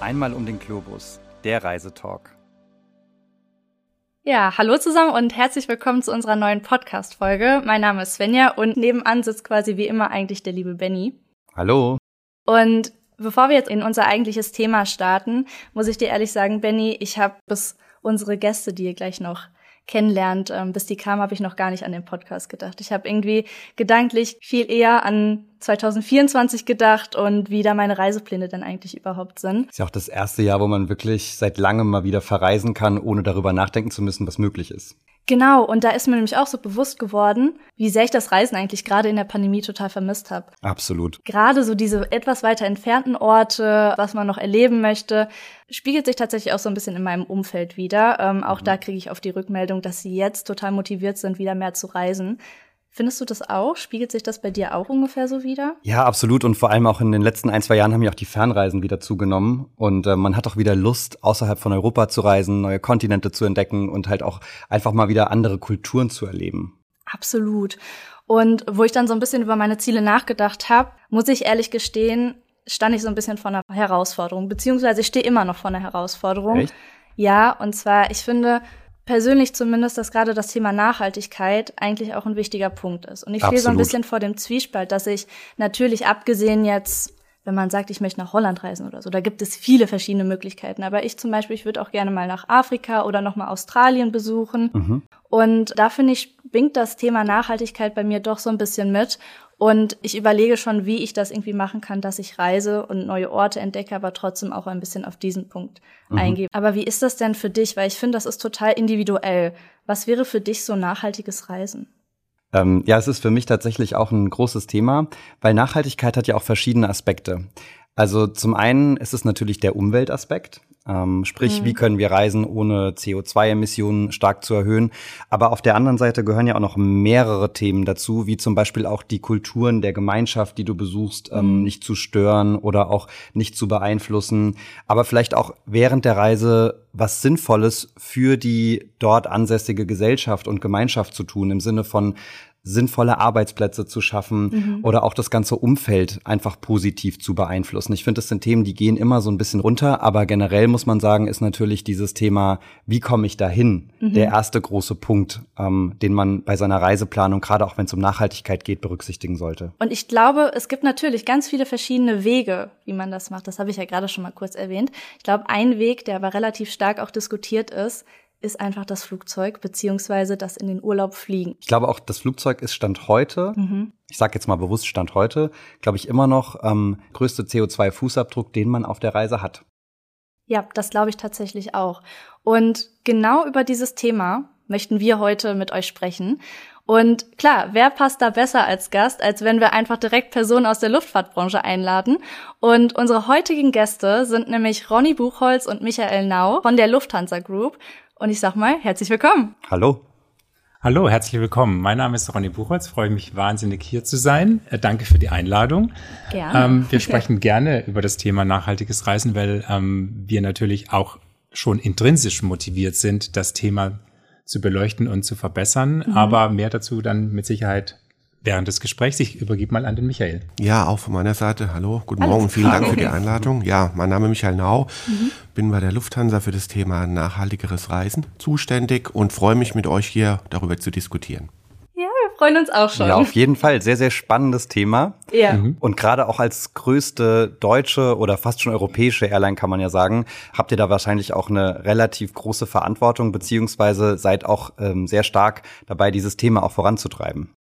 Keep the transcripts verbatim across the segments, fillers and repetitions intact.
Einmal um den Globus, der Reisetalk. Ja, hallo zusammen und herzlich willkommen zu unserer neuen Podcast-Folge. Mein Name ist Svenja und nebenan sitzt quasi wie immer eigentlich der liebe Benny. Hallo. Und bevor wir jetzt in unser eigentliches Thema starten, muss ich dir ehrlich sagen, Benny, ich habe bis unsere Gäste, die ihr gleich noch kennenlernt, ähm, bis die kamen, habe ich noch gar nicht an den Podcast gedacht. Ich habe irgendwie gedanklich viel eher an zwanzig vierundzwanzig gedacht und wie da meine Reisepläne denn eigentlich überhaupt sind. Ist ja auch das erste Jahr, wo man wirklich seit langem mal wieder verreisen kann, ohne darüber nachdenken zu müssen, was möglich ist. Genau, und da ist mir nämlich auch so bewusst geworden, wie sehr ich das Reisen eigentlich gerade in der Pandemie total vermisst habe. Absolut. Gerade so diese etwas weiter entfernten Orte, was man noch erleben möchte, spiegelt sich tatsächlich auch so ein bisschen in meinem Umfeld wider. Ähm, auch mhm. da kriege ich oft die Rückmeldung, dass sie jetzt total motiviert sind, wieder mehr zu reisen. Findest du das auch? Spiegelt sich das bei dir auch ungefähr so wider? Ja, absolut. Und vor allem auch in den letzten ein, zwei Jahren haben ja auch die Fernreisen wieder zugenommen. Und äh, man hat auch wieder Lust, außerhalb von Europa zu reisen, neue Kontinente zu entdecken und halt auch einfach mal wieder andere Kulturen zu erleben. Absolut. Und wo ich dann so ein bisschen über meine Ziele nachgedacht habe, muss ich ehrlich gestehen, stand ich so ein bisschen vor einer Herausforderung. Beziehungsweise ich stehe immer noch vor einer Herausforderung. Echt? Ja, und zwar, ich finde persönlich zumindest, dass gerade das Thema Nachhaltigkeit eigentlich auch ein wichtiger Punkt ist. Und ich stehe so ein bisschen vor dem Zwiespalt, dass ich natürlich abgesehen jetzt, wenn man sagt, ich möchte nach Holland reisen oder so, da gibt es viele verschiedene Möglichkeiten. Aber ich zum Beispiel, ich würde auch gerne mal nach Afrika oder nochmal Australien besuchen. Mhm. Und da finde ich, schwingt das Thema Nachhaltigkeit bei mir doch so ein bisschen mit. Und ich überlege schon, wie ich das irgendwie machen kann, dass ich reise und neue Orte entdecke, aber trotzdem auch ein bisschen auf diesen Punkt mhm. eingehe. Aber wie ist das denn für dich? Weil ich finde, das ist total individuell. Was wäre für dich so nachhaltiges Reisen? Ähm, ja, es ist für mich tatsächlich auch ein großes Thema, weil Nachhaltigkeit hat ja auch verschiedene Aspekte. Also zum einen ist es natürlich der Umweltaspekt. Ähm, sprich, mhm. wie können wir reisen, ohne C O zwei Emissionen stark zu erhöhen. Aber auf der anderen Seite gehören ja auch noch mehrere Themen dazu, wie zum Beispiel auch die Kulturen der Gemeinschaft, die du besuchst, mhm. ähm, nicht zu stören oder auch nicht zu beeinflussen. Aber vielleicht auch während der Reise was Sinnvolles für die dort ansässige Gesellschaft und Gemeinschaft zu tun, im Sinne von sinnvolle Arbeitsplätze zu schaffen mhm. oder auch das ganze Umfeld einfach positiv zu beeinflussen. Ich finde, das sind Themen, die gehen immer so ein bisschen runter, aber generell muss man sagen, ist natürlich dieses Thema, wie komme ich dahin, mhm. der erste große Punkt, ähm, den man bei seiner Reiseplanung, gerade auch wenn es um Nachhaltigkeit geht, berücksichtigen sollte. Und ich glaube, es gibt natürlich ganz viele verschiedene Wege, wie man das macht. Das habe ich ja gerade schon mal kurz erwähnt. Ich glaube, ein Weg, der aber relativ stark auch diskutiert ist, ist einfach das Flugzeug, beziehungsweise das in den Urlaub fliegen. Ich glaube auch, das Flugzeug ist Stand heute, mhm. ich sage jetzt mal bewusst Stand heute, glaube ich immer noch ähm, größte C O zwei Fußabdruck, den man auf der Reise hat. Ja, das glaube ich tatsächlich auch. Und genau über dieses Thema möchten wir heute mit euch sprechen. Und klar, wer passt da besser als Gast, als wenn wir einfach direkt Personen aus der Luftfahrtbranche einladen? Und unsere heutigen Gäste sind nämlich Ronny Buchholz und Michael Nau von der Lufthansa Group. Und ich sag mal, herzlich willkommen. Hallo. Hallo, herzlich willkommen. Mein Name ist Ronny Buchholz, freue mich wahnsinnig hier zu sein. Äh, danke für die Einladung. Gerne. Ähm, wir sprechen gerne über das Thema nachhaltiges Reisen, weil ähm, wir natürlich auch schon intrinsisch motiviert sind, das Thema zu beleuchten und zu verbessern. Mhm. Aber mehr dazu dann mit Sicherheit während des Gesprächs. Ich übergebe mal an den Michael. Ja, auch von meiner Seite. Hallo, guten Alles Morgen. Vielen klar. Dank für die Einladung. Ja, mein Name ist Michael Nau. Mhm. Bin bei der Lufthansa für das Thema nachhaltigeres Reisen zuständig und freue mich, mit euch hier darüber zu diskutieren. Ja, wir freuen uns auch schon. Ja, auf jeden Fall. Sehr, sehr spannendes Thema. Ja. Mhm. Und gerade auch als größte deutsche oder fast schon europäische Airline, kann man ja sagen, habt ihr da wahrscheinlich auch eine relativ große Verantwortung, beziehungsweise seid auch ähm, sehr stark dabei, dieses Thema auch voranzutreiben.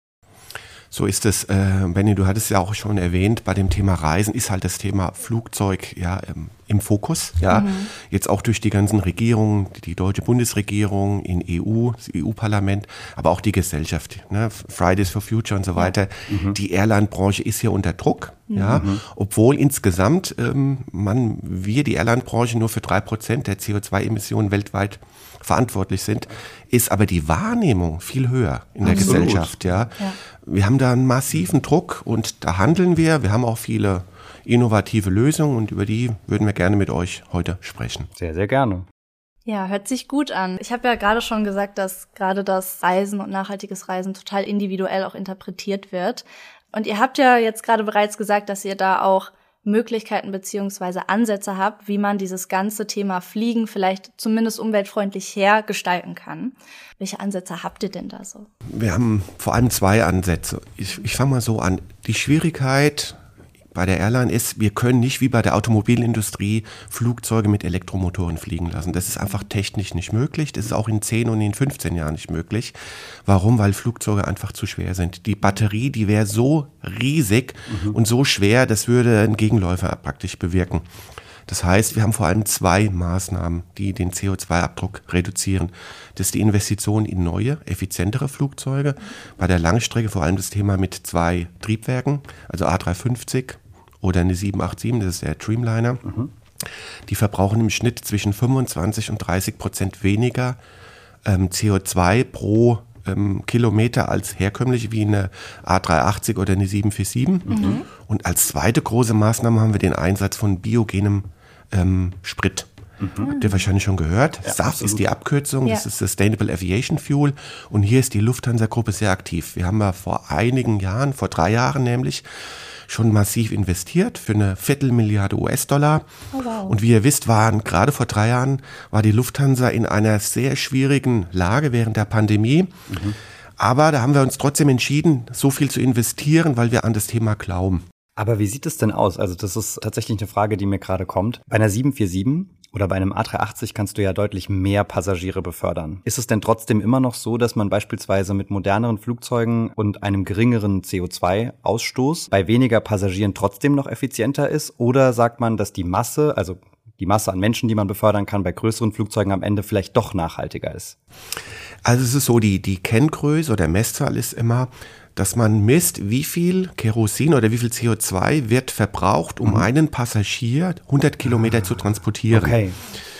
So ist es, äh, Benny, du hattest ja auch schon erwähnt, bei dem Thema Reisen ist halt das Thema Flugzeug ja im, im Fokus. Ja, mhm. Jetzt auch durch die ganzen Regierungen, die deutsche Bundesregierung, in E U, das E U-Parlament, aber auch die Gesellschaft, ne, Fridays for Future und so weiter. Mhm. Die Airline-Branche ist hier unter Druck, mhm. ja, obwohl insgesamt ähm, man wir die Airline-Branche nur für drei Prozent der C O zwei Emissionen weltweit verantwortlich sind, ist aber die Wahrnehmung viel höher in der Absolut. Gesellschaft. Ja. Ja. Wir haben da einen massiven Druck und da handeln wir. Wir haben auch viele innovative Lösungen und über die würden wir gerne mit euch heute sprechen. Sehr, sehr gerne. Ja, hört sich gut an. Ich habe ja gerade schon gesagt, dass gerade das Reisen und nachhaltiges Reisen total individuell auch interpretiert wird. Und ihr habt ja jetzt gerade bereits gesagt, dass ihr da auch Möglichkeiten beziehungsweise Ansätze habt, wie man dieses ganze Thema Fliegen vielleicht zumindest umweltfreundlich hergestalten kann. Welche Ansätze habt ihr denn da so? Wir haben vor allem zwei Ansätze. Ich, ich fange mal so an. Die Schwierigkeit bei der Airline ist, wir können nicht wie bei der Automobilindustrie Flugzeuge mit Elektromotoren fliegen lassen. Das ist einfach technisch nicht möglich. Das ist auch in zehn und in fünfzehn Jahren nicht möglich. Warum? Weil Flugzeuge einfach zu schwer sind. Die Batterie, die wäre so riesig mhm. und so schwer, das würde einen Gegenläufer praktisch bewirken. Das heißt, wir haben vor allem zwei Maßnahmen, die den C O zwei Abdruck reduzieren. Das ist die Investition in neue, effizientere Flugzeuge. Bei der Langstrecke vor allem das Thema mit zwei Triebwerken, also A drei fünfzig oder eine sieben acht sieben, das ist der Dreamliner. Mhm. Die verbrauchen im Schnitt zwischen fünfundzwanzig und dreißig Prozent weniger ähm, C O zwei pro ähm, Kilometer als herkömmlich wie eine A drei achtzig oder eine sieben vier sieben. Mhm. Und als zweite große Maßnahme haben wir den Einsatz von biogenem ähm, Sprit. Mhm. Habt ihr wahrscheinlich schon gehört. Ja, S A F absolut. Ist die Abkürzung, ja. Das ist Sustainable Aviation Fuel. Und hier ist die Lufthansa-Gruppe sehr aktiv. Wir haben ja vor einigen Jahren, vor drei Jahren nämlich, schon massiv investiert für eine Viertelmilliarde U S-Dollar. Oh, wow. Und wie ihr wisst, waren gerade vor drei Jahren war die Lufthansa in einer sehr schwierigen Lage während der Pandemie. Mhm. Aber da haben wir uns trotzdem entschieden, so viel zu investieren, weil wir an das Thema glauben. Aber wie sieht es denn aus? Also das ist tatsächlich eine Frage, die mir gerade kommt. Bei einer sieben vier sieben oder bei einem A drei achtzig kannst du ja deutlich mehr Passagiere befördern. Ist es denn trotzdem immer noch so, dass man beispielsweise mit moderneren Flugzeugen und einem geringeren C O zwei Ausstoß bei weniger Passagieren trotzdem noch effizienter ist? Oder sagt man, dass die Masse, also die Masse an Menschen, die man befördern kann, bei größeren Flugzeugen am Ende vielleicht doch nachhaltiger ist? Also es ist so, die, die Kenngröße oder Messzahl ist immer, dass man misst, wie viel Kerosin oder wie viel C O zwei wird verbraucht, um mhm. einen Passagier hundert Kilometer zu transportieren. Okay.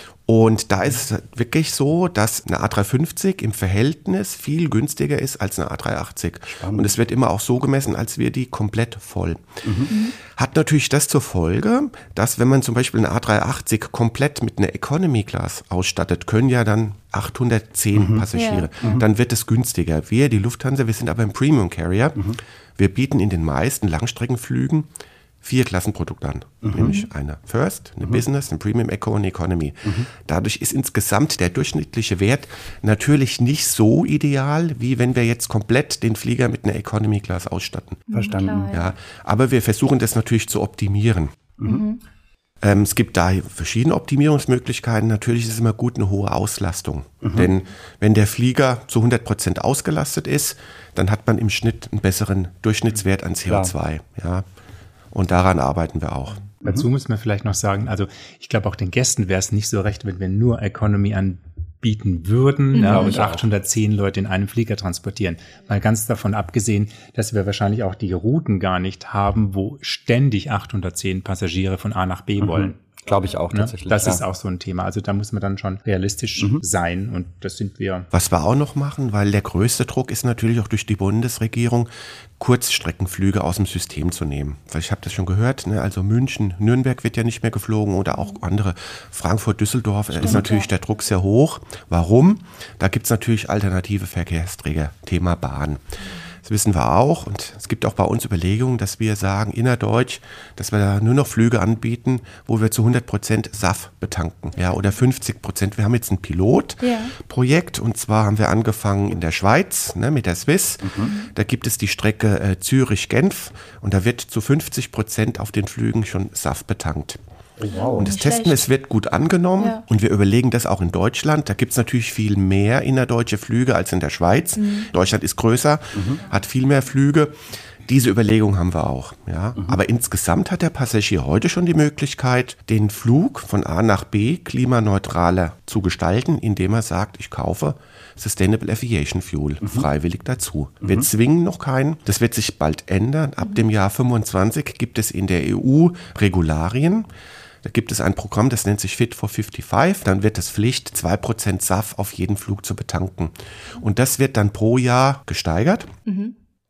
Und da ist es wirklich so, dass eine A drei fünfzig im Verhältnis viel günstiger ist als eine A drei achtzig. Spannend. Und es wird immer auch so gemessen, als wäre die komplett voll. Mhm. Hat natürlich das zur Folge, dass wenn man zum Beispiel eine A drei achtzig komplett mit einer Economy Class ausstattet, können ja dann achthundertzehn mhm. Passagiere. Ja. Mhm. Dann wird es günstiger. Wir, die Lufthansa, wir sind aber ein Premium Carrier. Mhm. Wir bieten in den meisten Langstreckenflügen vier Klassenprodukte an, mhm. nämlich eine First, eine mhm. Business, eine Premium Eco und eine Economy. Mhm. Dadurch ist insgesamt der durchschnittliche Wert natürlich nicht so ideal, wie wenn wir jetzt komplett den Flieger mit einer Economy Class ausstatten. Verstanden. Ja, ja, aber wir versuchen das natürlich zu optimieren. Mhm. Ähm, es gibt da verschiedene Optimierungsmöglichkeiten. Natürlich ist es immer gut, eine hohe Auslastung. Mhm. Denn wenn der Flieger zu hundert Prozent ausgelastet ist, dann hat man im Schnitt einen besseren Durchschnittswert an C O zwei. Ja. Und daran arbeiten wir auch. Dazu muss man vielleicht noch sagen, also ich glaube auch den Gästen wäre es nicht so recht, wenn wir nur Economy anbieten würden, mhm. ja, und achthundertzehn Leute in einem Flieger transportieren. Mal ganz davon abgesehen, dass wir wahrscheinlich auch die Routen gar nicht haben, wo ständig achthundertzehn Passagiere von A nach B mhm. wollen. Glaube ich auch tatsächlich. Das ja. ist auch so ein Thema. Also da muss man dann schon realistisch mhm. sein und das sind wir. Was wir auch noch machen, weil der größte Druck ist natürlich auch durch die Bundesregierung, Kurzstreckenflüge aus dem System zu nehmen. Weil ich habe das schon gehört, ne? Also München, Nürnberg wird ja nicht mehr geflogen oder auch andere. Frankfurt, Düsseldorf, da ist natürlich ja. der Druck sehr hoch. Warum? Da gibt es natürlich alternative Verkehrsträger, Thema Bahn. Das wissen wir auch und es gibt auch bei uns Überlegungen, dass wir sagen, innerdeutsch, dass wir da nur noch Flüge anbieten, wo wir zu hundert Prozent S A F betanken, ja, oder fünfzig Prozent. Wir haben jetzt ein Pilotprojekt ja. und zwar haben wir angefangen in der Schweiz, ne, mit der Swiss. Mhm. Da gibt es die Strecke äh, Zürich-Genf und da wird zu fünfzig Prozent auf den Flügen schon S A F betankt. Wow. Und das Testen, schlecht. Es wird gut angenommen ja. und wir überlegen das auch in Deutschland. Da gibt es natürlich viel mehr innerdeutsche Flüge als in der Schweiz. Mhm. Deutschland ist größer, mhm. hat viel mehr Flüge. Diese Überlegung haben wir auch. Ja. Mhm. Aber insgesamt hat der Passagier heute schon die Möglichkeit, den Flug von A nach B klimaneutraler zu gestalten, indem er sagt, ich kaufe Sustainable Aviation Fuel mhm. freiwillig dazu. Mhm. Wir zwingen noch keinen. Das wird sich bald ändern. Ab mhm. dem Jahr fünfundzwanzig gibt es in der E U Regularien. Da gibt es ein Programm, das nennt sich Fit for fünfundfünfzig. Dann wird es Pflicht, zwei Prozent S A F auf jeden Flug zu betanken. Und das wird dann pro Jahr gesteigert. Mhm.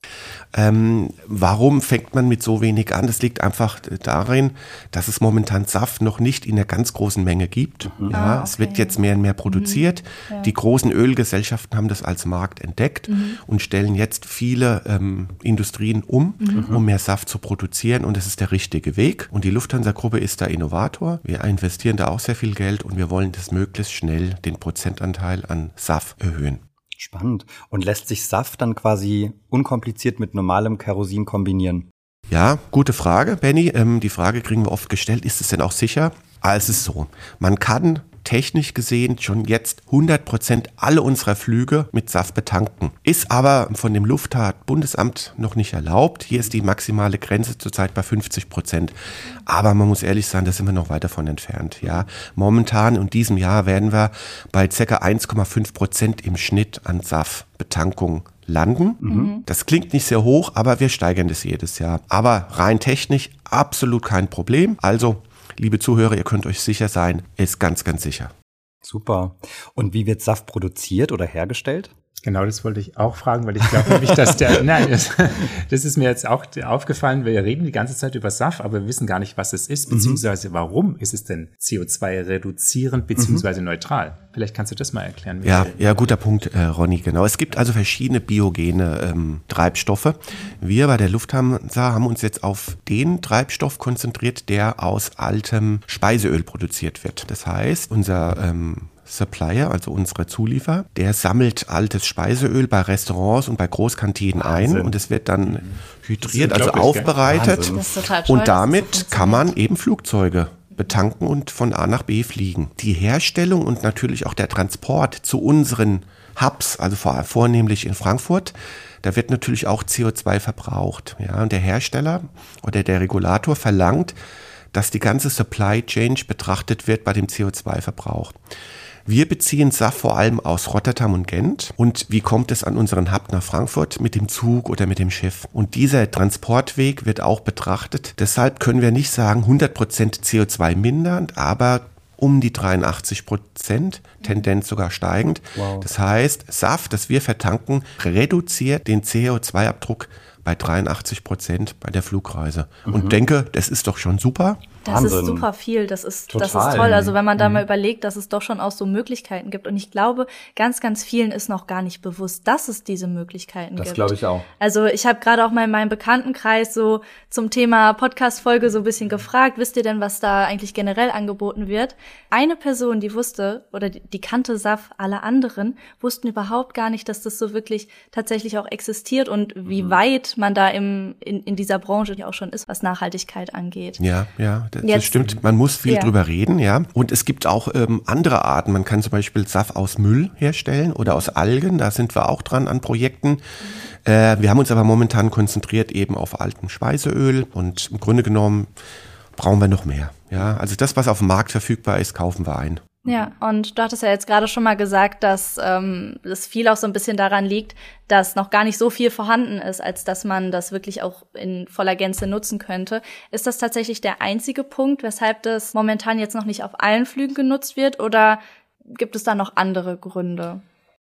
Ähm, warum fängt man mit so wenig an? Das liegt einfach darin, dass es momentan Saft noch nicht in einer ganz großen Menge gibt. Mhm. Ja, ah, okay. Es wird jetzt mehr und mehr produziert. Mhm. Ja. Die großen Ölgesellschaften haben das als Markt entdeckt mhm. und stellen jetzt viele ähm, Industrien um, mhm. um mehr Saft zu produzieren. Und das ist der richtige Weg. Und die Lufthansa-Gruppe ist da Innovator. Wir investieren da auch sehr viel Geld und wir wollen das möglichst schnell, den Prozentanteil an Saft erhöhen. Spannend. Und lässt sich Saft dann quasi unkompliziert mit normalem Kerosin kombinieren? Ja, gute Frage, Benny. Ähm, die Frage kriegen wir oft gestellt, ist es denn auch sicher? Ah, es ist so, man kann technisch gesehen schon jetzt hundert Prozent alle unserer Flüge mit Saft betanken. Ist aber von dem Luftfahrtbundesamt noch nicht erlaubt. Hier ist die maximale Grenze zurzeit bei fünfzig Prozent. Aber man muss ehrlich sagen, da sind wir noch weit davon entfernt. Ja, momentan in diesem Jahr werden wir bei ca. eins Komma fünf Prozent im Schnitt an Saftbetankung landen. Mhm. Das klingt nicht sehr hoch, aber wir steigern das jedes Jahr. Aber rein technisch absolut kein Problem. Also liebe Zuhörer, ihr könnt euch sicher sein, ist ganz, ganz sicher. Super. Und wie wird Saft produziert oder hergestellt? Genau, das wollte ich auch fragen, weil ich glaube nämlich, dass der, nein, das, das ist mir jetzt auch aufgefallen, wir reden die ganze Zeit über Saft, aber wir wissen gar nicht, was es ist, beziehungsweise warum ist es denn C O zwei reduzierend, beziehungsweise neutral? Vielleicht kannst du das mal erklären. Ja, ja, guter Punkt, äh, Ronny, genau. Es gibt also verschiedene biogene ähm, Treibstoffe. Wir bei der Lufthansa haben uns jetzt auf den Treibstoff konzentriert, der aus altem Speiseöl produziert wird. Das heißt, unser ähm, Supplier, also unsere Zulieferer, der sammelt altes Speiseöl bei Restaurants und bei Großkantinen Wahnsinn. ein und es wird dann hydriert, also aufbereitet. Das ist total toll, und damit so kann man eben Flugzeuge betanken und von A nach B fliegen. Die Herstellung und natürlich auch der Transport zu unseren Hubs, also vor, vornehmlich in Frankfurt, da wird natürlich auch C O zwei verbraucht. Ja, und der Hersteller oder der Regulator verlangt, dass die ganze Supply Chain betrachtet wird bei dem C O zwei Verbrauch. Wir beziehen Saft vor allem aus Rotterdam und Gent. Und wie kommt es an unseren Hub nach Frankfurt? Mit dem Zug oder mit dem Schiff. Und dieser Transportweg wird auch betrachtet. Deshalb können wir nicht sagen hundert Prozent C O zwei mindernd, aber um die dreiundachtzig Prozent, Tendenz sogar steigend. Wow. Das heißt, Saft, das wir vertanken, reduziert den C O zwei Abdruck bei dreiundachtzig Prozent bei der Flugreise. Mhm. Und denke, das ist doch schon super. Das Wahnsinn. Ist super viel, das ist, das ist toll. Also wenn man da mhm. mal überlegt, dass es doch schon auch so Möglichkeiten gibt. Und ich glaube, ganz, ganz vielen ist noch gar nicht bewusst, dass es diese Möglichkeiten das gibt. Das glaube ich auch. Also ich habe gerade auch mal in meinem Bekanntenkreis so zum Thema Podcast-Folge so ein bisschen gefragt, wisst ihr denn, was da eigentlich generell angeboten wird? Eine Person, die wusste, oder die, die kannte Saft, alle anderen wussten überhaupt gar nicht, dass das so wirklich tatsächlich auch existiert und wie mhm. weit man da im, in, in dieser Branche ja auch schon ist, was Nachhaltigkeit angeht. Ja, ja. Das Jetzt, stimmt, man muss viel ja. drüber reden, ja. Und es gibt auch ähm, andere Arten. Man kann zum Beispiel Saft aus Müll herstellen oder aus Algen. Da sind wir auch dran an Projekten. Mhm. Äh, wir haben uns aber momentan konzentriert eben auf altem Speiseöl. Und im Grunde genommen brauchen wir noch mehr. Ja, also das, was auf dem Markt verfügbar ist, kaufen wir ein. Ja, und du hattest ja jetzt gerade schon mal gesagt, dass ähm, das viel auch so ein bisschen daran liegt, dass noch gar nicht so viel vorhanden ist, als dass man das wirklich auch in voller Gänze nutzen könnte. Ist das tatsächlich der einzige Punkt, weshalb das momentan jetzt noch nicht auf allen Flügen genutzt wird, oder gibt es da noch andere Gründe?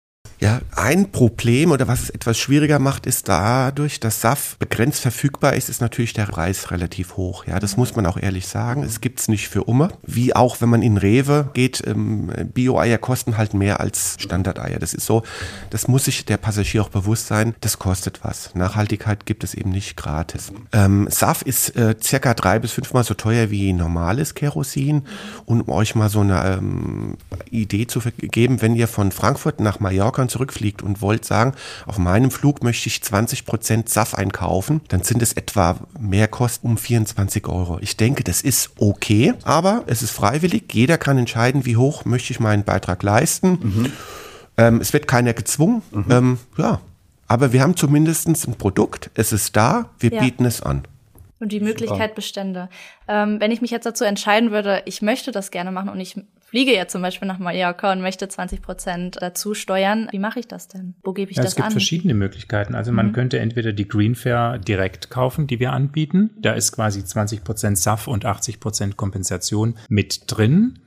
Ja, ein Problem oder was es etwas schwieriger macht, ist dadurch, dass Saft begrenzt verfügbar ist, ist natürlich der Preis relativ hoch. Ja, das muss man auch ehrlich sagen. Es gibt's nicht für Umme. Wie auch, wenn man in Rewe geht, ähm, Bio-Eier kosten halt mehr als Standardeier. Das ist so, das muss sich der Passagier auch bewusst sein, das kostet was. Nachhaltigkeit gibt es eben nicht gratis. Ähm, Saft ist äh, circa drei bis fünfmal so teuer wie normales Kerosin. Und um euch mal so eine ähm, Idee zu geben, wenn ihr von Frankfurt nach Mallorca zurückfliegt und wollt sagen, auf meinem Flug möchte ich zwanzig Prozent Saft einkaufen, dann sind es etwa Mehrkosten um vierundzwanzig Euro. Ich denke, das ist okay, aber es ist freiwillig. Jeder kann entscheiden, wie hoch möchte ich meinen Beitrag leisten. Mhm. Ähm, es wird keiner gezwungen. Mhm. Ähm, ja, aber wir haben zumindest ein Produkt. Es ist da, wir ja. bieten es an. Und die Möglichkeit bestände. Ähm, wenn ich mich jetzt dazu entscheiden würde, ich möchte das gerne machen und ich fliege jetzt zum Beispiel nach Mallorca und möchte zwanzig Prozent dazu steuern, wie mache ich das denn? Wo gebe ich ja, das an? Es gibt verschiedene Möglichkeiten. Also man mhm. könnte entweder die Green Fare direkt kaufen, die wir anbieten. Da ist quasi zwanzig Prozent Saft und achtzig Prozent Kompensation mit drin. Ah.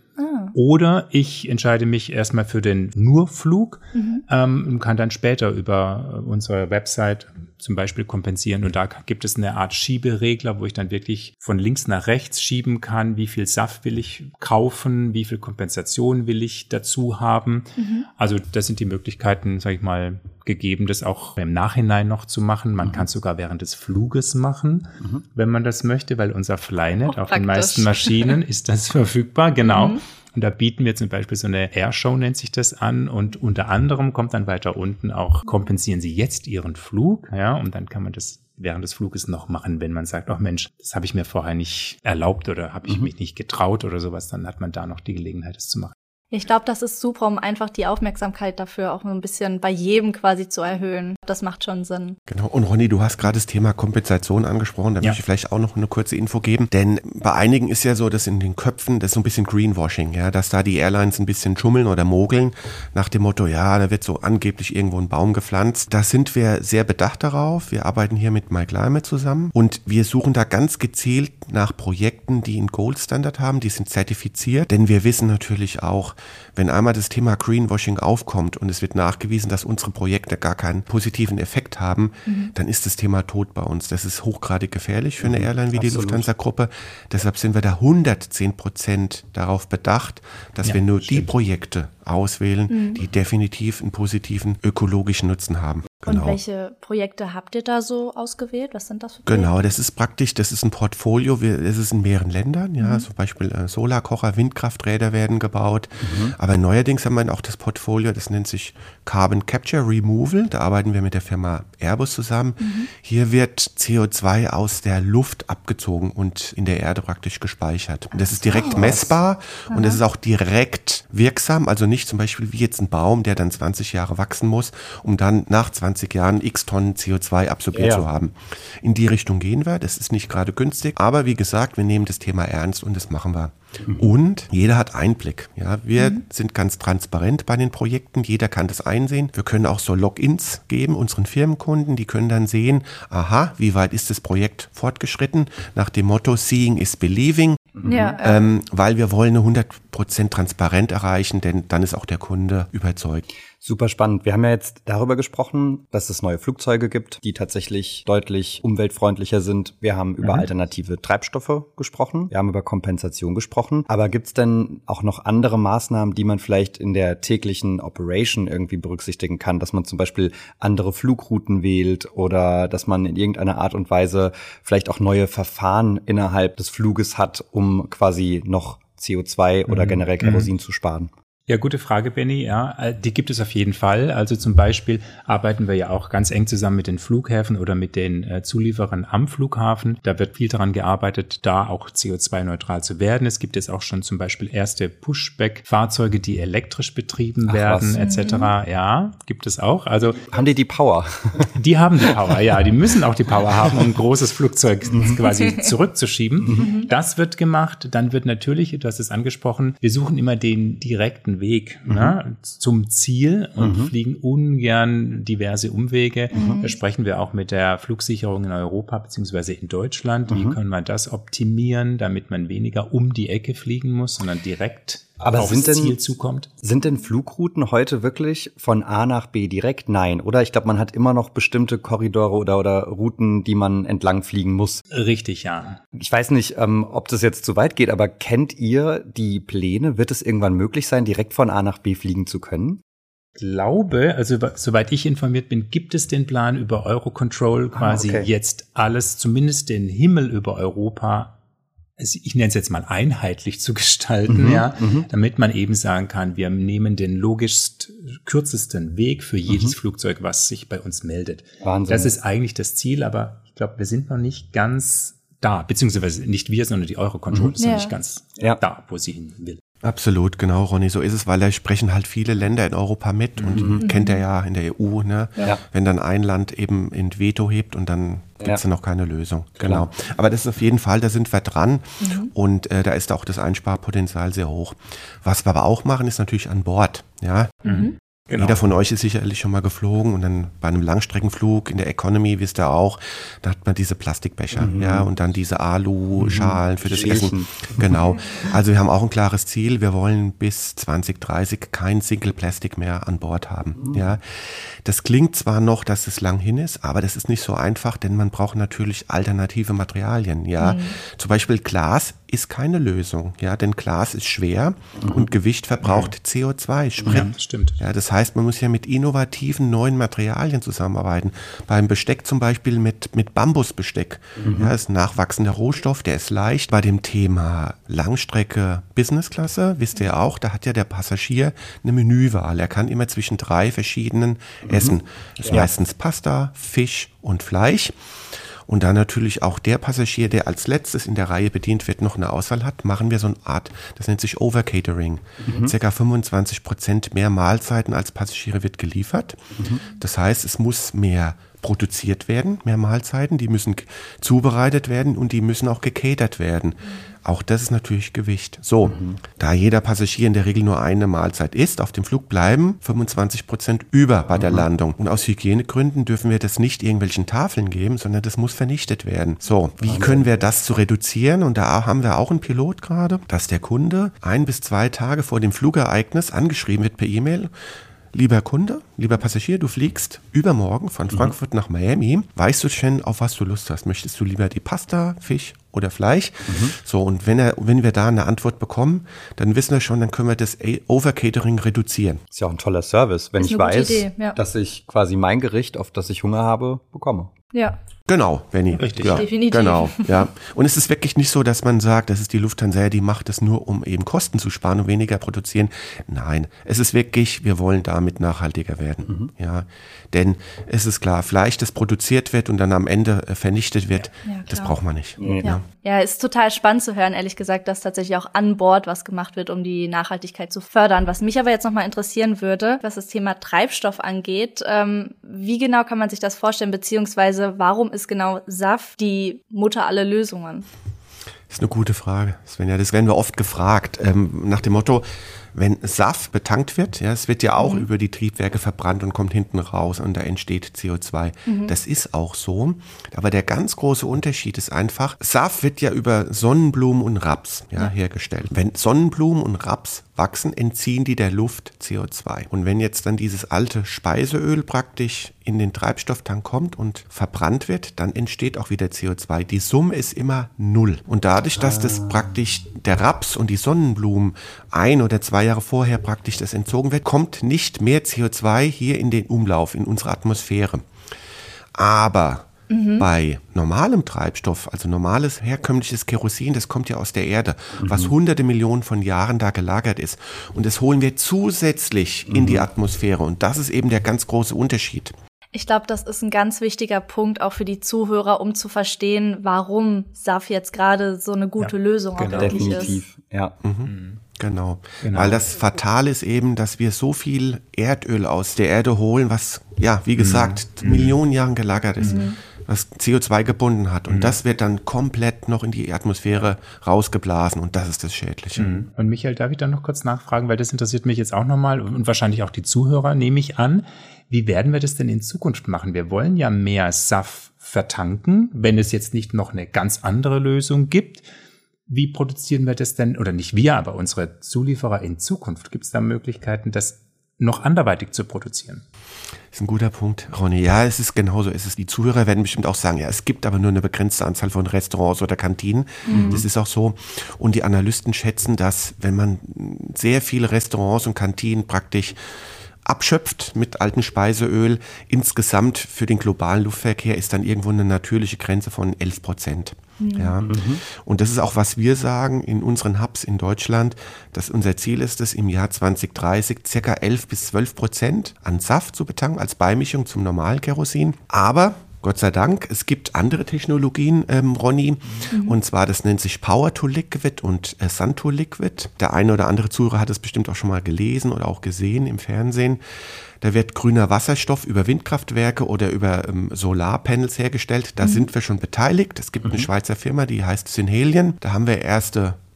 Oder ich entscheide mich erstmal für den Nurflug mhm. ähm, und kann dann später über unsere Website zum Beispiel kompensieren. Und da gibt es eine Art Schieberegler, wo ich dann wirklich von links nach rechts schieben kann. Wie viel Saft will ich kaufen? Wie viel Kompensation will ich dazu haben? Mhm. Also das sind die Möglichkeiten, sage ich mal, gegeben, das auch im Nachhinein noch zu machen. Man mhm. kann es sogar während des Fluges machen, mhm. wenn man das möchte, weil unser Flynet auf den meisten Maschinen ist das verfügbar. Genau. Mhm. Und da bieten wir zum Beispiel so eine Airshow, nennt sich das, an. Und unter anderem kommt dann weiter unten auch, kompensieren Sie jetzt Ihren Flug. Ja, und dann kann man das während des Fluges noch machen, wenn man sagt, ach Mensch, das habe ich mir vorher nicht erlaubt oder habe ich mhm. mich nicht getraut oder sowas. Dann hat man da noch die Gelegenheit, das zu machen. Ich glaube, das ist super, um einfach die Aufmerksamkeit dafür auch ein bisschen bei jedem quasi zu erhöhen. Das macht schon Sinn. Genau. Und Ronny, du hast gerade das Thema Kompensation angesprochen. Da ja. möchte ich vielleicht auch noch eine kurze Info geben. Denn bei einigen ist ja so, dass in den Köpfen, das ist so ein bisschen Greenwashing, ja, dass da die Airlines ein bisschen schummeln oder mogeln nach dem Motto, ja, da wird so angeblich irgendwo ein Baum gepflanzt. Da sind wir sehr bedacht darauf. Wir arbeiten hier mit MyClimate zusammen und wir suchen da ganz gezielt nach Projekten, die einen Gold-Standard haben, die sind zertifiziert. Denn wir wissen natürlich auch, wenn einmal das Thema Greenwashing aufkommt und es wird nachgewiesen, dass unsere Projekte gar keinen positiven Effekt haben, mhm. dann ist das Thema tot bei uns. Das ist hochgradig gefährlich für eine Airline wie Absolut. Die Lufthansa-Gruppe. Deshalb sind wir da hundertzehn Prozent darauf bedacht, dass ja, wir nur stimmt. die Projekte auswählen, mhm. die definitiv einen positiven ökologischen Nutzen haben. Genau. Und welche Projekte habt ihr da so ausgewählt? Was sind das für Projekte? Genau, das ist praktisch, das ist ein Portfolio, wir, das ist in mehreren Ländern, ja, mhm. zum Beispiel äh, Solarkocher, Windkrafträder werden gebaut, mhm. aber neuerdings haben wir auch das Portfolio, das nennt sich Carbon Capture Removal, da arbeiten wir mit der Firma Airbus zusammen. Mhm. Hier wird C O zwei aus der Luft abgezogen und in der Erde praktisch gespeichert. Und das ist direkt oh, messbar Aha. und das ist auch direkt wirksam, also nicht zum Beispiel wie jetzt ein Baum, der dann zwanzig Jahre wachsen muss, um dann nach zwanzig Jahren x Tonnen C O zwei absorbiert ja. zu haben. In die Richtung gehen wir, das ist nicht gerade günstig, aber wie gesagt, wir nehmen das Thema ernst und das machen wir. Mhm. Und jeder hat Einblick. Ja, wir mhm. sind ganz transparent bei den Projekten, jeder kann das einsehen. Wir können auch so Logins geben unseren Firmenkunden, die können dann sehen, aha, wie weit ist das Projekt fortgeschritten, nach dem Motto Seeing is Believing. Mhm. Ja, ja. Ähm, weil wir wollen eine hundert Prozent transparent erreichen, denn dann ist auch der Kunde überzeugt. Super spannend. Wir haben ja jetzt darüber gesprochen, dass es neue Flugzeuge gibt, die tatsächlich deutlich umweltfreundlicher sind. Wir haben über mhm. alternative Treibstoffe gesprochen. Wir haben über Kompensation gesprochen. Aber gibt es denn auch noch andere Maßnahmen, die man vielleicht in der täglichen Operation irgendwie berücksichtigen kann? Dass man zum Beispiel andere Flugrouten wählt oder dass man in irgendeiner Art und Weise vielleicht auch neue Verfahren innerhalb des Fluges hat, um quasi noch C O zwei oder generell Kerosin mhm. zu sparen? Ja, gute Frage, Benny. Ja, die gibt es auf jeden Fall. Also zum Beispiel arbeiten wir ja auch ganz eng zusammen mit den Flughäfen oder mit den äh, Zulieferern am Flughafen. Da wird viel daran gearbeitet, da auch C O zwei neutral zu werden. Es gibt jetzt auch schon zum Beispiel erste Pushback-Fahrzeuge, die elektrisch betrieben Ach, werden, was? et cetera. Mhm. Ja, gibt es auch. Also haben die die Power? Die haben die Power, ja. Die müssen auch die Power haben, um ein großes Flugzeug quasi zurückzuschieben. Mhm. Das wird gemacht. Dann wird natürlich, du hast es angesprochen, wir suchen immer den direkten Weg mhm. ne, zum Ziel und mhm. fliegen ungern diverse Umwege. Mhm. Da sprechen wir auch mit der Flugsicherung in Europa beziehungsweise in Deutschland. Mhm. Wie können wir das optimieren, damit man weniger um die Ecke fliegen muss, sondern direkt Aber aufs sind denn, Ziel zukommt? Sind denn Flugrouten heute wirklich von A nach B direkt? Nein, oder? Ich glaube, man hat immer noch bestimmte Korridore oder, oder Routen, die man entlang fliegen muss. Richtig, ja. Ich weiß nicht, ähm, ob das jetzt zu weit geht, aber kennt ihr die Pläne? Wird es irgendwann möglich sein, direkt von A nach B fliegen zu können? Ich glaube, also soweit ich informiert bin, gibt es den Plan über Eurocontrol quasi ah, okay. jetzt alles, zumindest den Himmel über Europa, ich nenne es jetzt mal einheitlich zu gestalten, mhm, ja, mhm. damit man eben sagen kann, wir nehmen den logischst kürzesten Weg für jedes mhm. Flugzeug, was sich bei uns meldet. Wahnsinn. Das ist eigentlich das Ziel, aber ich glaube, wir sind noch nicht ganz da, beziehungsweise nicht wir, sondern die Eurocontrol mhm. ist ja. noch nicht ganz ja. da, wo sie hin will. Absolut, genau, Ronny, so ist es, weil da sprechen halt viele Länder in Europa mit und mhm. kennt er ja in der E U, ne? Ja. Wenn dann ein Land eben ein Veto hebt und dann gibt's ja. dann noch keine Lösung. Genau. genau. Aber das ist auf jeden Fall, da sind wir dran mhm. und äh, da ist auch das Einsparpotenzial sehr hoch. Was wir aber auch machen, ist natürlich an Bord, ja. Mhm. Genau. Jeder von euch ist sicherlich schon mal geflogen und dann bei einem Langstreckenflug in der Economy, wisst ihr auch, da hat man diese Plastikbecher, mhm. ja, und dann diese Alu-Schalen mhm. für das Schälchen. Essen. Genau. Also wir haben auch ein klares Ziel. Wir wollen bis zwanzig dreißig kein Single Plastic mehr an Bord haben. Mhm. Ja. Das klingt zwar noch, dass es lang hin ist, aber das ist nicht so einfach, denn man braucht natürlich alternative Materialien. Ja. Mhm. Zum Beispiel Glas ist keine Lösung, ja, denn Glas ist schwer mhm. und Gewicht verbraucht mhm. C O zwei, Sprit. Ja, stimmt. Ja, das heißt, man muss ja mit innovativen neuen Materialien zusammenarbeiten. Beim Besteck zum Beispiel mit, mit Bambusbesteck. Mhm. Ja, das ist ein nachwachsender Rohstoff, der ist leicht. Bei dem Thema Langstrecke Businessklasse, wisst ihr auch, da hat ja der Passagier eine Menüwahl. Er kann immer zwischen drei verschiedenen mhm. Essen. Das ist ja. meistens Pasta, Fisch und Fleisch. Und da natürlich auch der Passagier, der als letztes in der Reihe bedient wird, noch eine Auswahl hat, machen wir so eine Art, das nennt sich Overcatering. Mhm. Circa fünfundzwanzig Prozent mehr Mahlzeiten als Passagiere wird geliefert. Mhm. Das heißt, es muss mehr produziert werden, mehr Mahlzeiten, die müssen zubereitet werden und die müssen auch gecatert werden. Auch das ist natürlich Gewicht. So, mhm. da jeder Passagier in der Regel nur eine Mahlzeit isst, auf dem Flug bleiben fünfundzwanzig Prozent über bei der mhm. Landung. Und aus Hygienegründen dürfen wir das nicht irgendwelchen Tafeln geben, sondern das muss vernichtet werden. So, wie können wir das zu reduzieren? Und da haben wir auch einen Pilot gerade, dass der Kunde ein bis zwei Tage vor dem Flugereignis angeschrieben wird per E-Mail. Lieber Kunde, lieber Passagier, du fliegst übermorgen von Frankfurt mhm. nach Miami. Weißt du schon, auf was du Lust hast? Möchtest du lieber die Pasta, Fisch oder Fleisch? Mhm. So, und wenn er, wenn wir da eine Antwort bekommen, dann wissen wir schon, dann können wir das Overcatering reduzieren. Ist ja auch ein toller Service, wenn ich weiß, Idee, ja. dass ich quasi mein Gericht, auf das ich Hunger habe, bekomme. Ja. Genau, Benni. Richtig. Ja, definitiv. Genau, ja. Und es ist wirklich nicht so, dass man sagt, das ist die Lufthansa, die macht das nur, um eben Kosten zu sparen und weniger produzieren. Nein, es ist wirklich, wir wollen damit nachhaltiger werden. Mhm. Ja, denn es ist klar, Fleisch, das produziert wird und dann am Ende vernichtet wird, ja, das braucht man nicht. Ja. Ja. ja, ist total spannend zu hören, ehrlich gesagt, dass tatsächlich auch an Bord was gemacht wird, um die Nachhaltigkeit zu fördern. Was mich aber jetzt nochmal interessieren würde, was das Thema Treibstoff angeht, ähm, wie genau kann man sich das vorstellen, beziehungsweise warum ist genau S A F die Mutter aller Lösungen? Das ist eine gute Frage, Svenja. Das werden wir oft gefragt. Ähm, nach dem Motto, wenn S A F betankt wird, ja, es wird ja auch mhm. über die Triebwerke verbrannt und kommt hinten raus und da entsteht C O zwei. Mhm. Das ist auch so. Aber der ganz große Unterschied ist einfach, S A F wird ja über Sonnenblumen und Raps ja, ja. hergestellt. Wenn Sonnenblumen und Raps wachsen, entziehen die der Luft C O zwei. Und wenn jetzt dann dieses alte Speiseöl praktisch in den Treibstofftank kommt und verbrannt wird, dann entsteht auch wieder C O zwei. Die Summe ist immer null. Und dadurch, dass das praktisch der Raps und die Sonnenblumen ein oder zwei Jahre vorher praktisch das entzogen wird, kommt nicht mehr C O zwei hier in den Umlauf, in unsere Atmosphäre. Aber mhm. bei normalem Treibstoff, also normales herkömmliches Kerosin, das kommt ja aus der Erde, mhm. was hunderte Millionen von Jahren da gelagert ist. Und das holen wir zusätzlich mhm. in die Atmosphäre. Und das ist eben der ganz große Unterschied. Ich glaube, das ist ein ganz wichtiger Punkt auch für die Zuhörer, um zu verstehen, warum S A F jetzt gerade so eine gute ja, Lösung genau. auch wirklich Definitiv. ist. Ja. Mhm. Genau. genau, weil das Fatale ist eben, dass wir so viel Erdöl aus der Erde holen, was, ja, wie gesagt, mhm. Millionen Jahren gelagert ist, mhm. was C O zwei gebunden hat. Und mhm. das wird dann komplett noch in die Atmosphäre rausgeblasen und das ist das Schädliche. Mhm. Und Michael, darf ich dann noch kurz nachfragen, weil das interessiert mich jetzt auch nochmal und wahrscheinlich auch die Zuhörer, nehme ich an. Wie werden wir das denn in Zukunft machen? Wir wollen ja mehr S A F vertanken, wenn es jetzt nicht noch eine ganz andere Lösung gibt. Wie produzieren wir das denn, oder nicht wir, aber unsere Zulieferer in Zukunft? Gibt es da Möglichkeiten, das noch anderweitig zu produzieren? Das ist ein guter Punkt, Ronny. Ja, es ist genauso. Es ist, die Zuhörer werden bestimmt auch sagen, ja, es gibt aber nur eine begrenzte Anzahl von Restaurants oder Kantinen. Mhm. Das ist auch so. Und die Analysten schätzen, dass wenn man sehr viele Restaurants und Kantinen praktisch abschöpft mit altem Speiseöl, insgesamt für den globalen Luftverkehr ist dann irgendwo eine natürliche Grenze von elf Prozent. Mhm. Ja. Mhm. Und das ist auch, was wir sagen in unseren Hubs in Deutschland, dass unser Ziel ist es, im Jahr zwanzig dreißig circa elf bis zwölf Prozent an Saft zu betanken als Beimischung zum normalen Kerosin. Aber Gott sei Dank, es gibt andere Technologien, ähm, Ronny, mhm. und zwar, das nennt sich Power to Liquid und äh, Sun to Liquid. Der eine oder andere Zuhörer hat es bestimmt auch schon mal gelesen oder auch gesehen im Fernsehen. Da wird grüner Wasserstoff über Windkraftwerke oder über ähm, Solarpanels hergestellt. Da mhm. sind wir schon beteiligt. Es gibt mhm. eine Schweizer Firma, die heißt Synhelion. Da haben wir erste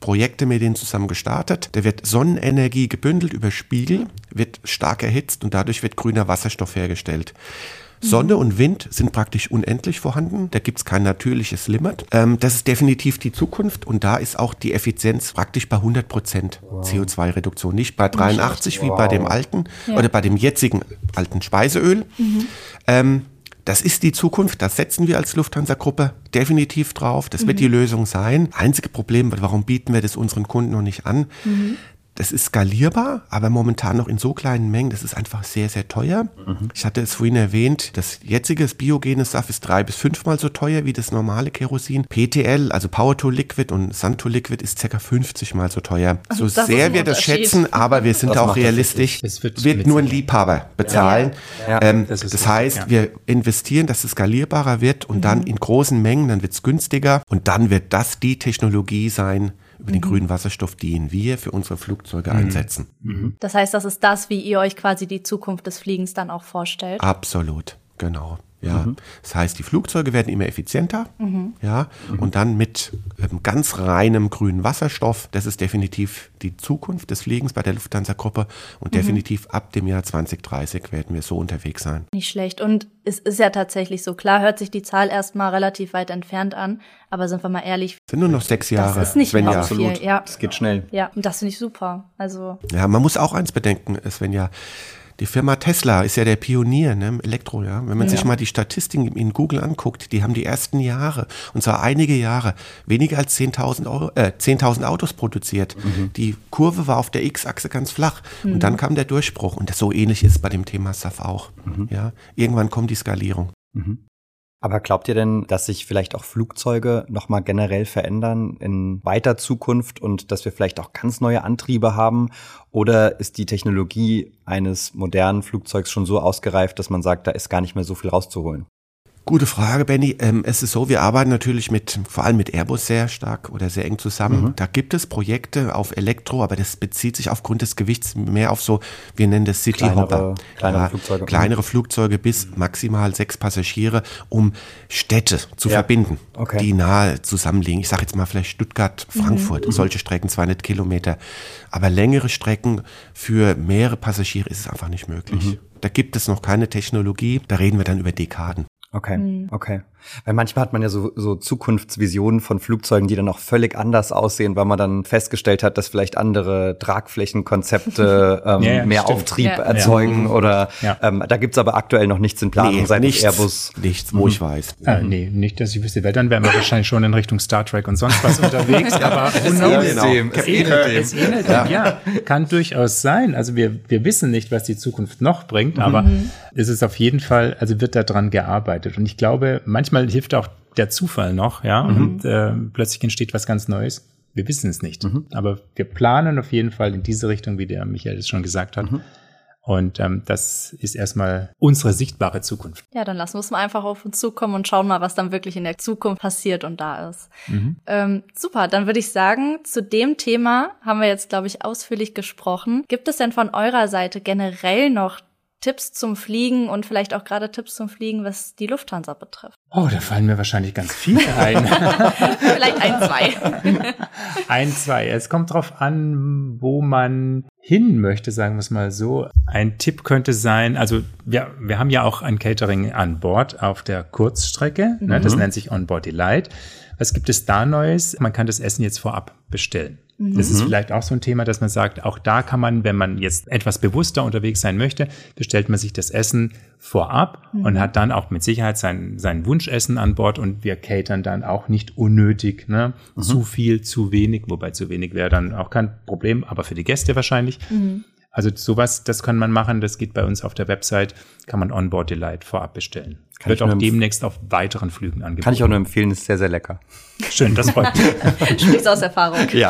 Projekte mit denen zusammen gestartet. Da wird Sonnenenergie gebündelt über Spiegel, wird stark erhitzt und dadurch wird grüner Wasserstoff hergestellt. Sonne und Wind sind praktisch unendlich vorhanden. Da gibt es kein natürliches Limit. Ähm, das ist definitiv die Zukunft und da ist auch die Effizienz praktisch bei hundert Prozent wow. C O zwei Reduktion. Nicht bei dreiundachtzig wow. wie bei dem alten ja. oder bei dem jetzigen alten Speiseöl. Mhm. Ähm, das ist die Zukunft. Das setzen wir als Lufthansa-Gruppe definitiv drauf. Das mhm. wird die Lösung sein. Einzige Problem, warum bieten wir das unseren Kunden noch nicht an? Mhm. Das ist skalierbar, aber momentan noch in so kleinen Mengen, das ist einfach sehr, sehr teuer. Mhm. Ich hatte es vorhin erwähnt, das jetzige biogene S A F ist drei bis fünfmal so teuer wie das normale Kerosin. P T L, also Power to Liquid und Sun to Liquid ist ca. fünfzig mal so teuer. So das sehr wir das schätzen, aber wir sind das auch realistisch. Es wird, wird nur ein Liebhaber bezahlen. Ja. Ja. Ähm, das, das heißt, ja. wir investieren, dass es skalierbarer wird und mhm. dann in großen Mengen, dann wird es günstiger und dann wird das die Technologie sein, über den mhm. grünen Wasserstoff, den wir für unsere Flugzeuge mhm. einsetzen. Mhm. Das heißt, das ist das, wie ihr euch quasi die Zukunft des Fliegens dann auch vorstellt? Absolut, genau. Ja, mhm. das heißt, die Flugzeuge werden immer effizienter, mhm. ja, mhm. und dann mit ähm, ganz reinem grünen Wasserstoff. Das ist definitiv die Zukunft des Fliegens bei der Lufthansa-Gruppe und mhm. definitiv ab dem Jahr zwanzig dreißig werden wir so unterwegs sein. Nicht schlecht. Und es ist ja tatsächlich so, klar hört sich die Zahl erstmal relativ weit entfernt an, aber sind wir mal ehrlich. Sind nur noch sechs Jahre. Das ist nicht mehr so viel. Ja. Das geht schnell. Ja, und das finde ich super. Also ja, man muss auch eins bedenken, Svenja. Die Firma Tesla ist ja der Pionier, ne, im Elektro, ja. Wenn man ja. sich mal die Statistiken in Google anguckt, die haben die ersten Jahre, und zwar einige Jahre, weniger als zehntausend Euro, äh, zehntausend Autos produziert. Mhm. Die Kurve war auf der X-Achse ganz flach. Mhm. Und dann kam der Durchbruch. Und das so ähnlich ist bei dem Thema S A F auch. Mhm. Ja. Irgendwann kommt die Skalierung. Mhm. Aber glaubt ihr denn, dass sich vielleicht auch Flugzeuge nochmal generell verändern in weiter Zukunft und dass wir vielleicht auch ganz neue Antriebe haben? Oder ist die Technologie eines modernen Flugzeugs schon so ausgereift, dass man sagt, da ist gar nicht mehr so viel rauszuholen? Gute Frage, Benny. Ähm, es ist so, wir arbeiten natürlich mit, vor allem mit Airbus sehr stark oder sehr eng zusammen. Mhm. Da gibt es Projekte auf Elektro, aber das bezieht sich aufgrund des Gewichts mehr auf so, wir nennen das City-Hopper. Kleinere, kleinere ja, Flugzeuge. Kleinere Flugzeuge bis maximal sechs Passagiere, um Städte zu ja. verbinden, okay. die nahe zusammenliegen. Ich sage jetzt mal vielleicht Stuttgart, Frankfurt, mhm. solche Strecken, zweihundert Kilometer. Aber längere Strecken für mehrere Passagiere ist es einfach nicht möglich. Mhm. Da gibt es noch keine Technologie, da reden wir dann über Dekaden. Okay, mhm. okay. Weil manchmal hat man ja so, so Zukunftsvisionen von Flugzeugen, die dann auch völlig anders aussehen, weil man dann festgestellt hat, dass vielleicht andere Tragflächenkonzepte ähm, ja, ja, mehr stimmt. Auftrieb ja. erzeugen ja. oder ja. Ähm, da gibt's aber aktuell noch nichts in Planung nee, seit nichts, Airbus. Nichts, wo mhm. ich weiß. Äh, nee, nicht, dass ich wüsste, weil dann wären wir wahrscheinlich schon in Richtung Star Trek und sonst was unterwegs. Aber es ähnelt dem. Es ähnelt dem. Ja. ja, kann durchaus sein. Also wir, wir wissen nicht, was die Zukunft noch bringt, mhm. aber es ist auf jeden Fall, also wird da dran gearbeitet. Und ich glaube, manchmal hilft auch der Zufall noch, ja, mhm. und äh, plötzlich entsteht was ganz Neues. Wir wissen es nicht, mhm. aber wir planen auf jeden Fall in diese Richtung, wie der Michael es schon gesagt hat. Mhm. Und ähm, das ist erstmal unsere sichtbare Zukunft. Ja, dann lassen wir es mal einfach auf uns zukommen und schauen mal, was dann wirklich in der Zukunft passiert und da ist. Mhm. Ähm, super, dann würde ich sagen, zu dem Thema haben wir jetzt, glaube ich, ausführlich gesprochen. Gibt es denn von eurer Seite generell noch Tipps zum Fliegen und vielleicht auch gerade Tipps zum Fliegen, was die Lufthansa betrifft? Oh, da fallen mir wahrscheinlich ganz viele ein. Vielleicht ein, zwei. ein, zwei. Es kommt drauf an, wo man hin möchte, sagen wir es mal so. Ein Tipp könnte sein, also wir, wir haben ja auch ein Catering an Bord auf der Kurzstrecke. Mhm. Ne, das nennt sich Onboard Delight. Was gibt es da Neues? Man kann das Essen jetzt vorab bestellen. Das ist vielleicht auch so ein Thema, dass man sagt, auch da kann man, wenn man jetzt etwas bewusster unterwegs sein möchte, bestellt man sich das Essen vorab mhm. und hat dann auch mit Sicherheit sein, sein Wunschessen an Bord und wir catern dann auch nicht unnötig, ne? Mhm. Zu viel, zu wenig, wobei zu wenig wäre dann auch kein Problem, aber für die Gäste wahrscheinlich. Mhm. Also sowas, das kann man machen, das geht bei uns auf der Website, kann man Onboard Delight vorab bestellen. Kann Wird auch demnächst auf weiteren Flügen angeboten. Kann ich auch nur empfehlen, ist sehr, sehr lecker. Schön, das freut mich. Sprichst aus Erfahrung. Ja.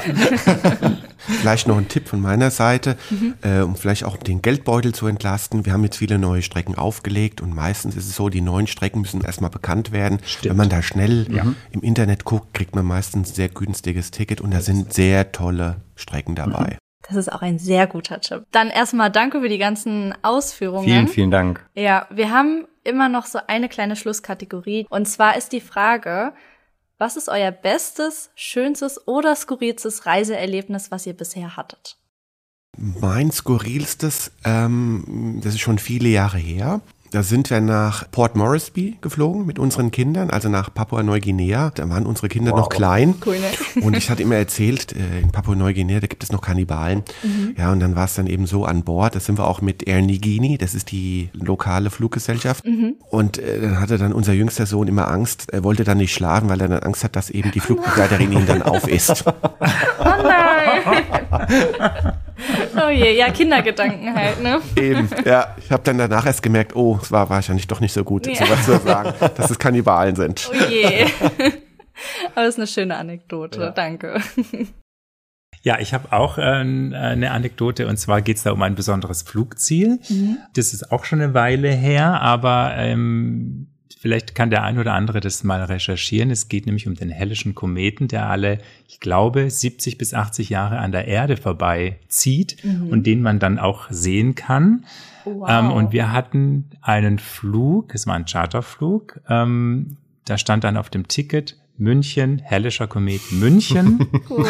Vielleicht noch ein Tipp von meiner Seite, mhm. äh, um vielleicht auch den Geldbeutel zu entlasten. Wir haben jetzt viele neue Strecken aufgelegt und meistens ist es so, die neuen Strecken müssen erstmal bekannt werden. Stimmt. Wenn man da schnell ja. im Internet guckt, kriegt man meistens ein sehr günstiges Ticket und da sind sehr tolle Strecken dabei. Mhm. Das ist auch ein sehr guter Tipp. Dann erstmal danke für die ganzen Ausführungen. Vielen, vielen Dank. Ja, wir haben immer noch so eine kleine Schlusskategorie. Und zwar ist die Frage, Was ist euer bestes, schönstes oder skurrilstes Reiseerlebnis, was ihr bisher hattet? Mein skurrilstes, ähm, das ist schon viele Jahre her. Da sind wir nach Port Moresby geflogen mit unseren Kindern, also nach Papua-Neuguinea. Da waren unsere Kinder wow. noch klein. Cool, ne? Und ich hatte immer erzählt, in Papua-Neuguinea, da gibt es noch Kannibalen. Mhm. Ja, und dann war es dann eben so an Bord. Da sind wir auch mit Air Nigini, das ist die lokale Fluggesellschaft. Mhm. Und äh, dann hatte dann unser jüngster Sohn immer Angst. Er wollte dann nicht schlafen, weil er dann Angst hat, dass eben die Flugbegleiterin ihn dann aufisst. Oh nein! Oh je, ja, Kindergedanken halt, ne? Eben, ja. Ich habe dann danach erst gemerkt, oh, es war wahrscheinlich doch nicht so gut, ja. sowas zu sagen, dass es Kannibalen sind. Oh je. Aber das ist eine schöne Anekdote, ja. Danke. Ja, ich habe auch äh, eine Anekdote, und zwar geht es da um ein besonderes Flugziel. Mhm. Das ist auch schon eine Weile her, aber ähm, vielleicht kann der ein oder andere das mal recherchieren. Es geht nämlich um den Hellischen Kometen, der alle, ich glaube, siebzig bis achtzig Jahre an der Erde vorbeizieht mhm. und den man dann auch sehen kann. Wow. Ähm, und wir hatten einen Flug, es war ein Charterflug, ähm, da stand dann auf dem Ticket München, Hellischer Komet München. Cool.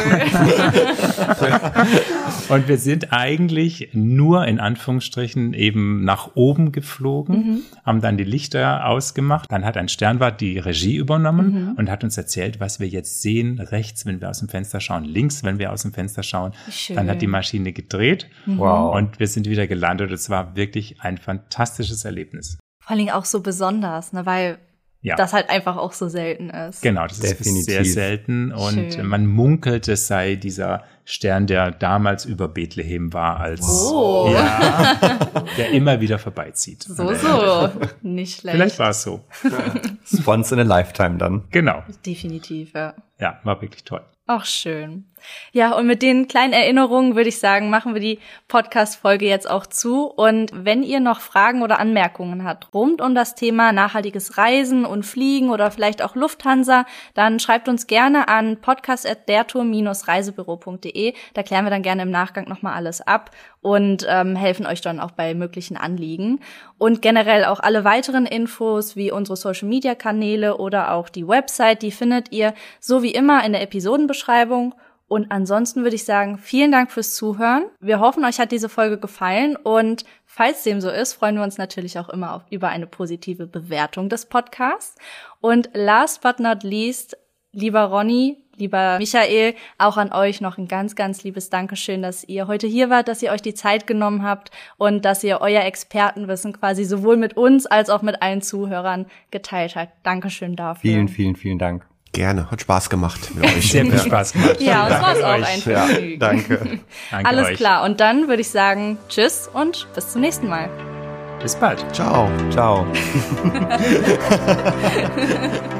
Und wir sind eigentlich nur in Anführungsstrichen eben nach oben geflogen, mhm. haben dann die Lichter ausgemacht. Dann hat ein Sternwart die Regie übernommen mhm. und hat uns erzählt, was wir jetzt sehen. Rechts, wenn wir aus dem Fenster schauen, links, wenn wir aus dem Fenster schauen. Schön. Dann hat die Maschine gedreht mhm. wow. und wir sind wieder gelandet. Es war wirklich ein fantastisches Erlebnis. Vor allen Dingen auch so besonders, ne, weil ja. das halt einfach auch so selten ist. Genau, das Definitiv. ist sehr selten und Schön. man munkelt, es sei dieser Stern, der damals über Bethlehem war, als oh. ja, der immer wieder vorbeizieht. So, so. Nicht schlecht. Vielleicht war es so. Once in a lifetime dann. Genau. Definitiv, ja. Ja, war wirklich toll. Ach, schön. Ja, und mit den kleinen Erinnerungen würde ich sagen, machen wir die Podcast-Folge jetzt auch zu. Und wenn ihr noch Fragen oder Anmerkungen habt rund um das Thema nachhaltiges Reisen und Fliegen oder vielleicht auch Lufthansa, dann schreibt uns gerne an podcast at dertour Bindestrich reisebüro punkt de. Da klären wir dann gerne im Nachgang nochmal alles ab und ähm, helfen euch dann auch bei möglichen Anliegen. Und generell auch alle weiteren Infos wie unsere Social-Media-Kanäle oder auch die Website, die findet ihr so wie immer in der Episodenbeschreibung. Und ansonsten würde ich sagen, vielen Dank fürs Zuhören. Wir hoffen, euch hat diese Folge gefallen und falls dem so ist, freuen wir uns natürlich auch immer auf, über eine positive Bewertung des Podcasts. Und last but not least, lieber Ronny, lieber Michael, auch an euch noch ein ganz, ganz liebes Dankeschön, dass ihr heute hier wart, dass ihr euch die Zeit genommen habt und dass ihr euer Expertenwissen quasi sowohl mit uns als auch mit allen Zuhörern geteilt habt. Dankeschön dafür. Vielen, vielen, vielen Dank. Gerne, hat Spaß gemacht mit euch. Sehr viel Spaß gemacht. Ja, uns war es auch ein Vergnügen. Ja, danke. danke Alles euch. klar, und dann würde ich sagen, tschüss und bis zum nächsten Mal. Bis bald. Ciao. Ciao.